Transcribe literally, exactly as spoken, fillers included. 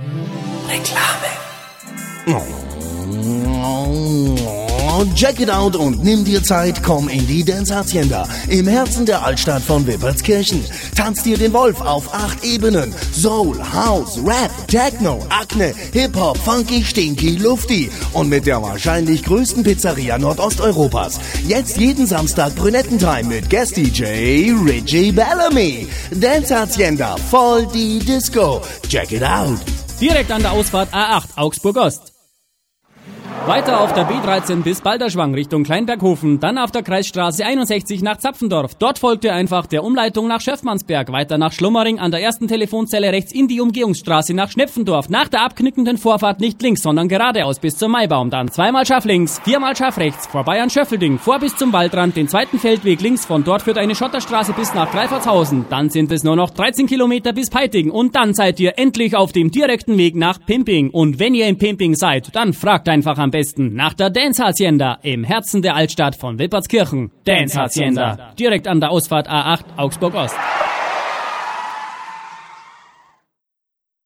Reklame. Check it out und nimm dir Zeit, komm in die Dance Hacienda im Herzen der Altstadt von Wippertskirchen. Tanz dir den Wolf auf acht Ebenen. Soul, House, Rap, Techno, Akne, Hip-Hop, Funky, Stinky, Lufti. Und mit der wahrscheinlich größten Pizzeria Nordosteuropas. Jetzt jeden Samstag Brünettentime mit Guest-D J Richie Bellamy. Dance Hacienda, voll die Disco. Check it out. Direkt an der Ausfahrt A acht, Augsburg-Ost. Weiter auf der B dreizehn bis Balderschwang Richtung Kleinberghofen, dann auf der Kreisstraße einundsechzig nach Zapfendorf. Dort folgte einfach der Umleitung nach Schöffmannsberg, weiter nach Schlummering an der ersten Telefonzelle rechts in die Umgehungsstraße nach Schnepfendorf. Nach der abknickenden Vorfahrt nicht links, sondern geradeaus bis zum Maibaum. Dann zweimal scharf links, viermal scharf rechts, vorbei an Schöffelding, vor bis zum Waldrand, den zweiten Feldweg links. Von dort führt eine Schotterstraße bis nach Dreifortshausen. Dann sind es nur noch dreizehn Kilometer bis Peiting und dann seid ihr endlich auf dem direkten Weg nach Pimping. Und wenn ihr in Pimping seid, dann fragt einfach am besten nach der Dance Hacienda im Herzen der Altstadt von Wippertskirchen. Dance Hacienda, direkt an der Ausfahrt A acht Augsburg-Ost.